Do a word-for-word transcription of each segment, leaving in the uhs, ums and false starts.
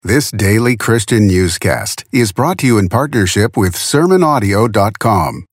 This daily Christian newscast is brought to you in partnership with sermon audio dot com.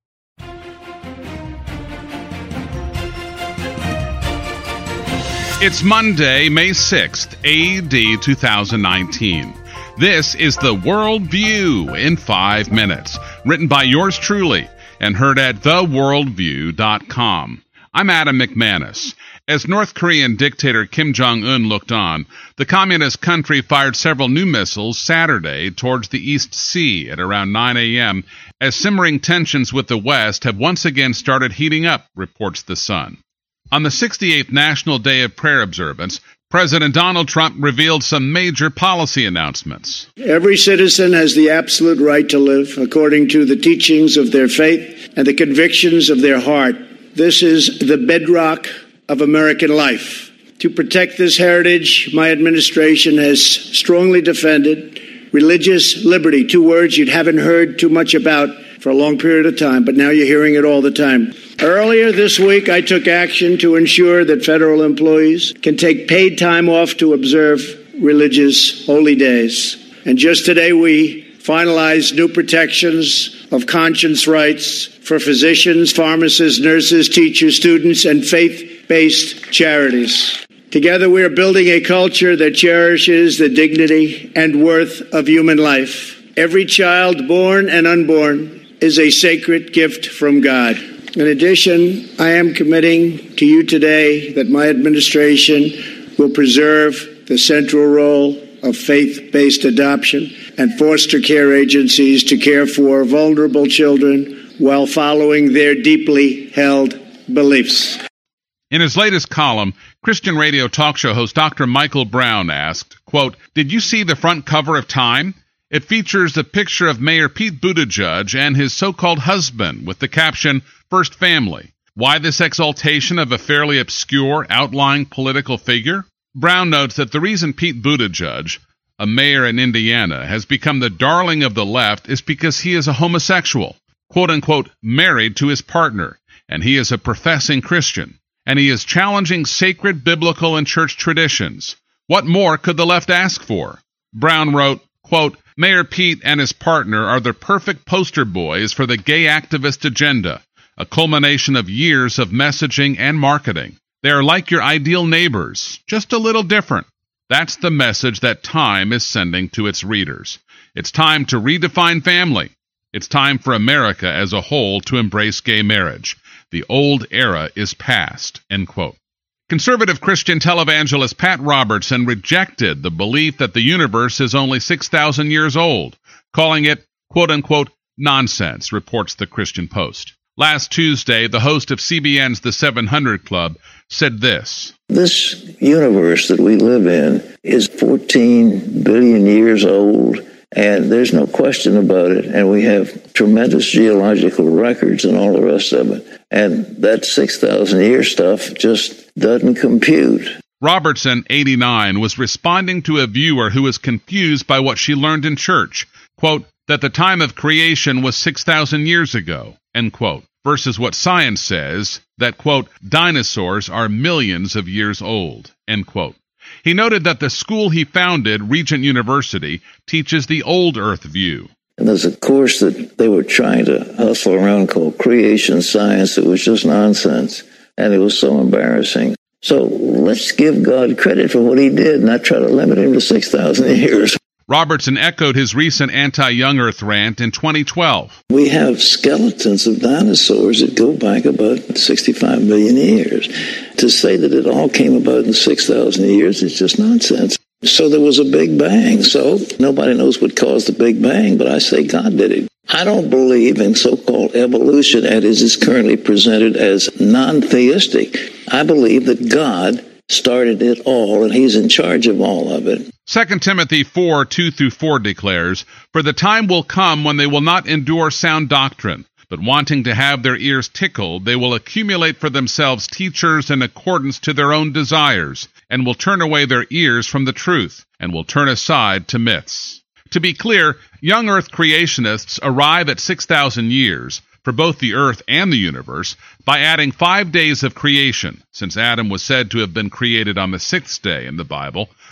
It's Monday, May sixth, A D two thousand nineteen. This is the World View in five minutes, written by yours truly and heard at the world view dot com. I'm Adam McManus. As North Korean dictator Kim Jong-un looked on, the communist country fired several new missiles Saturday towards the East Sea at around nine a.m. as simmering tensions with the West have once again started heating up, reports The Sun. On the sixty-eighth National Day of Prayer observance, President Donald Trump revealed some major policy announcements. Every citizen has the absolute right to live according to the teachings of their faith and the convictions of their heart. This is the bedrock of American life. To protect this heritage, my administration has strongly defended religious liberty, two words you haven't heard too much about for a long period of time, but now you're hearing it all the time. Earlier this week, I took action to ensure that federal employees can take paid time off to observe religious holy days. And just today, we finalized new protections of conscience rights for physicians, pharmacists, nurses, teachers, students, and faith-based charities. Together, we are building a culture that cherishes the dignity and worth of human life. Every child, born and unborn, is a sacred gift from God. In addition, I am committing to you today that my administration will preserve the central role of faith-based adoption and foster care agencies to care for vulnerable children while following their deeply held beliefs. In his latest column, Christian radio talk show host Doctor Michael Brown asked, quote, "Did you see the front cover of Time? It features a picture of Mayor Pete Buttigieg and his so-called husband with the caption, First Family. Why this exaltation of a fairly obscure, outlying political figure?" Brown notes that the reason Pete Buttigieg, a mayor in Indiana, has become the darling of the left is because he is a homosexual, quote-unquote, married to his partner, and he is a professing Christian, and he is challenging sacred biblical and church traditions. What more could the left ask for? Brown wrote, quote, "Mayor Pete and his partner are the perfect poster boys for the gay activist agenda, a culmination of years of messaging and marketing. They are like your ideal neighbors, just a little different." That's the message that Time is sending to its readers. It's time to redefine family. It's time for America as a whole to embrace gay marriage. The old era is past, end quote. Conservative Christian televangelist Pat Robertson rejected the belief that the universe is only six thousand years old, calling it, quote-unquote, nonsense, reports the Christian Post. Last Tuesday, the host of C B N's The seven hundred Club said this. This universe that we live in is fourteen billion years old, and there's no question about it, and we have tremendous geological records and all the rest of it. And that six thousand year stuff just doesn't compute. Robertson, eighty-nine, was responding to a viewer who was confused by what she learned in church, quote, that the time of creation was six thousand years ago, end quote, versus what science says, that, quote, dinosaurs are millions of years old, end quote. He noted that the school he founded, Regent University, teaches the old Earth view. And there's a course that they were trying to hustle around called creation science. It was just nonsense, and it was so embarrassing. So let's give God credit for what he did, not try to limit him to six thousand years. Robertson echoed his recent anti-young Earth rant in twenty twelve. We have skeletons of dinosaurs that go back about sixty-five million years. To say that it all came about in six thousand years is just nonsense. So there was a Big Bang. So nobody knows what caused the Big Bang, but I say God did it. I don't believe in so-called evolution as it is currently presented as non-theistic. I believe that God started it all, and he's in charge of all of it. Second Timothy four, two through four declares, "For the time will come when they will not endure sound doctrine, but wanting to have their ears tickled, they will accumulate for themselves teachers in accordance to their own desires, and will turn away their ears from the truth, and will turn aside to myths." To be clear, young Earth creationists arrive at six thousand years, for both the earth and the universe, by adding five days of creation, since Adam was said to have been created on the sixth day in the Bible,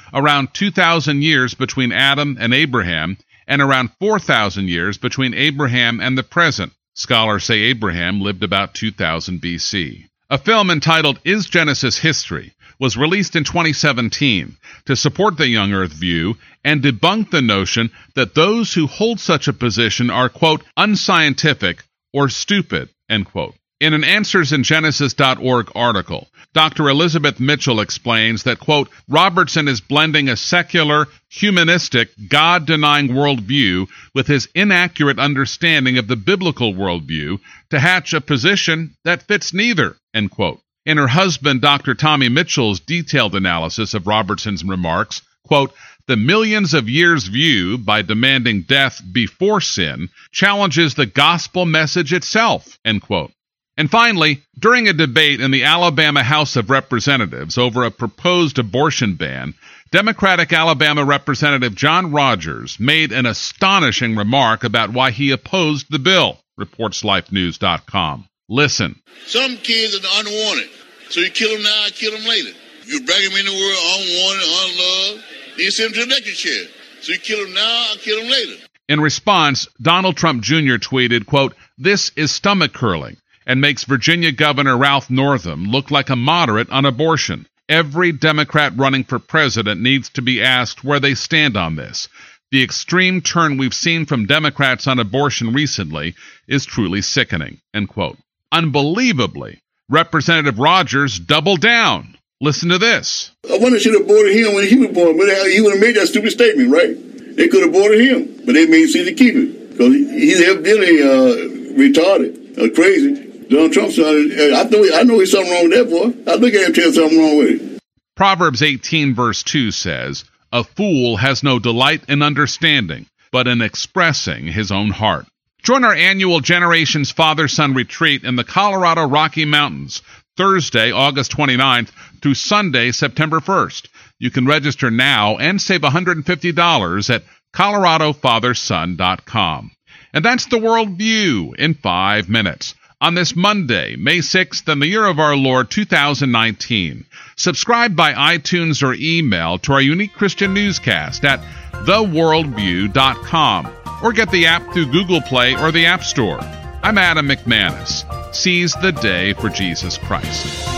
around two thousand years between Adam and Abraham, and around four thousand years between Abraham and the present. Scholars say Abraham lived about two thousand B C. A film entitled Is Genesis History was released in twenty seventeen to support the young earth view and debunk the notion that those who hold such a position are, quote, unscientific or stupid, end quote. In an answers in genesis dot org article, Doctor Elizabeth Mitchell explains that, quote, Robertson is blending a secular, humanistic, God-denying worldview with his inaccurate understanding of the biblical worldview to hatch a position that fits neither, end quote. In her husband, Doctor Tommy Mitchell's detailed analysis of Robertson's remarks, quote, the millions of years view by demanding death before sin challenges the gospel message itself, end quote. And finally, during a debate in the Alabama House of Representatives over a proposed abortion ban, Democratic Alabama Representative John Rogers made an astonishing remark about why he opposed the bill, reports life news dot com. Listen. Some kids are unwanted, so you kill them now and kill them later. You bring them in the world unwanted, unloved, then you send them to the electric chair. So you kill them now and kill them later. In response, Donald Trump Junior tweeted, quote, this is stomach curling, and makes Virginia Governor Ralph Northam look like a moderate on abortion. Every Democrat running for president needs to be asked where they stand on this. The extreme turn we've seen from Democrats on abortion recently is truly sickening, end quote. Unbelievably, Representative Rogers doubled down. Listen to this. I wonder if they should have aborted him when he was born, but he would have made that stupid statement, right? They could have aborted him, but they made sense to keep him, because he's evidently uh, retarded or crazy. Donald Trump said, I know, I know there's something wrong with that boy. I look at him and tell something wrong with it. Proverbs eighteen verse two says, a fool has no delight in understanding, but in expressing his own heart. Join our annual Generations Father-Son Retreat in the Colorado Rocky Mountains, Thursday, August twenty-ninth through Sunday, September first. You can register now and save one hundred fifty dollars at colorado father son dot com. And that's the World View in five minutes. On this Monday, May sixth, in the year of our Lord two thousand nineteen. Subscribe by iTunes or email to our unique Christian newscast at the world view dot com or get the app through Google Play or the App Store. I'm Adam McManus. Seize the day for Jesus Christ.